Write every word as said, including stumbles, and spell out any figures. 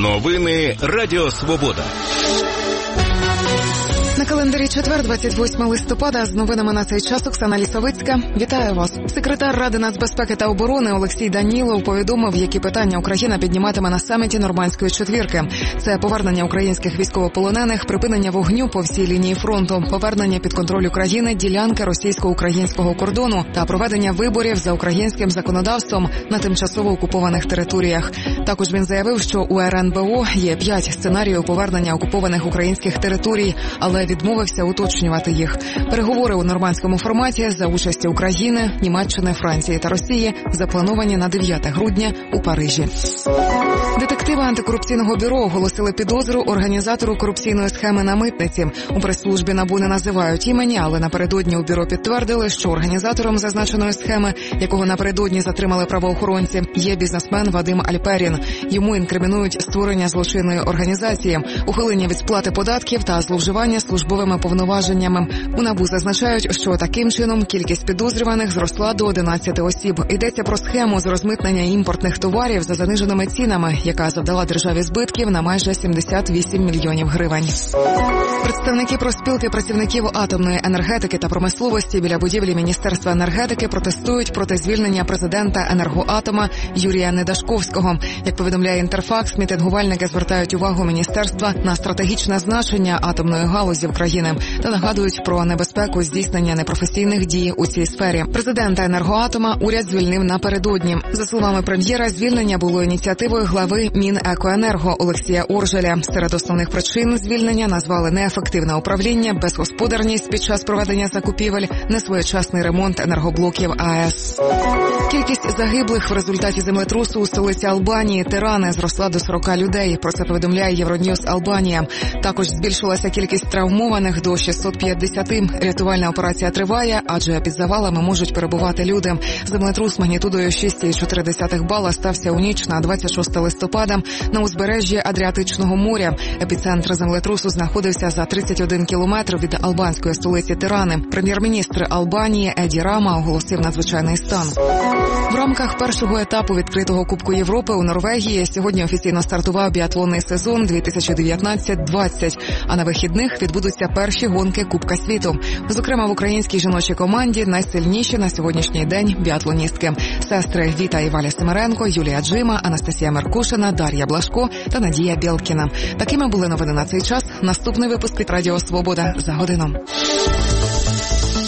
Новини Радіо Свобода. На календарі четвер, двадцять восьмого листопада, з новинами на цей час Оксана Лісовицька. Вітаю вас. Секретар Ради нацбезпеки та оборони Олексій Данілов повідомив, які питання Україна підніматиме на саміті Нормандської четвірки. Це повернення українських військовополонених, припинення вогню по всій лінії фронту, повернення під контроль України ділянки російсько-українського кордону та проведення виборів за українським законодавством на тимчасово окупованих територіях. Також він заявив, що у ер ен бе о є п'ять сценаріїв повернення окупованих українських територій, але відмовився уточнювати їх. Переговори у нормандському форматі за участі України, Німеччини, Франції та Росії заплановані на дев'яте грудня у Парижі. Детективи антикорупційного бюро оголосили підозру організатору корупційної схеми на митниці. У прес-службі НАБУ не називають імені, але напередодні у бюро підтвердили, що організатором зазначеної схеми, якого напередодні затримали правоохоронці, є бізнесмен Вадим Альперін. Йому інкримінують створення злочинної організації, ухилення від сплати податків та зловживання службовими повноваженнями. У НАБУ зазначають, що таким чином кількість підозрюваних зросла до одинадцяти осіб. Йдеться про схему з розмитнення імпортних товарів за заниженими цінами, яка завдала державі збитків на майже сімдесят вісім мільйонів гривень. Представники профспілки працівників атомної енергетики та промисловості біля будівлі Міністерства енергетики протестують проти звільнення президента Енергоатома Юрія Недашковського. Як повідомляє Інтерфакс, мітингувальники звертають увагу міністерства на стратегічне значення атомної галузі України та нагадують про небезпеку здійснення непрофесійних дій у цій сфері. Президента Енергоатома уряд звільнив напередодні. За словами прем'єра, звільнення було ініціативою глави Мінекоенерго Олексія Оржеля. Серед основних причин звільнення назвали неефективне управління, безгосподарність під час проведення закупівель, несвоєчасний ремонт енергоблоків АЕС. Кількість загиблих в результаті землетрусу у столиці Албанії Тирани зросла до сорока людей. Про це повідомляє Євроньюз Албанія. Також збільшилася кількість травмованих до шістсот п'ятдесят. Рятувальна операція триває, адже під завалами можуть перебувати люди. Землетрус магнітудою шість цілих чотири десятих бала стався у ніч на двадцять шостого листопада на узбережжі Адріатичного моря. Епіцентр землетрусу знаходився за тридцять один кілометр від албанської столиці Тирани. Прем'єр-міністр Албанії Еді Рама оголосив надзвичайний стан. В рамках першого етапу відкритого Кубку Європи у Норвегії сьогодні офіційно стартував біатлонний сезон дві тисячі дев'ятнадцять двадцять, а на вихідних відбудуться перші гонки Кубка світу. Зокрема, в українській жіночій команді найсильніші на сьогоднішній день біатлоністки. Сестри Віта і Валя Семеренко, Юлія Джима, Анастасія Меркушина, Дар'я Блашко та Надія Білкіна. Такими були новини на цей час. Наступний випуск від Радіо Свобода за годину.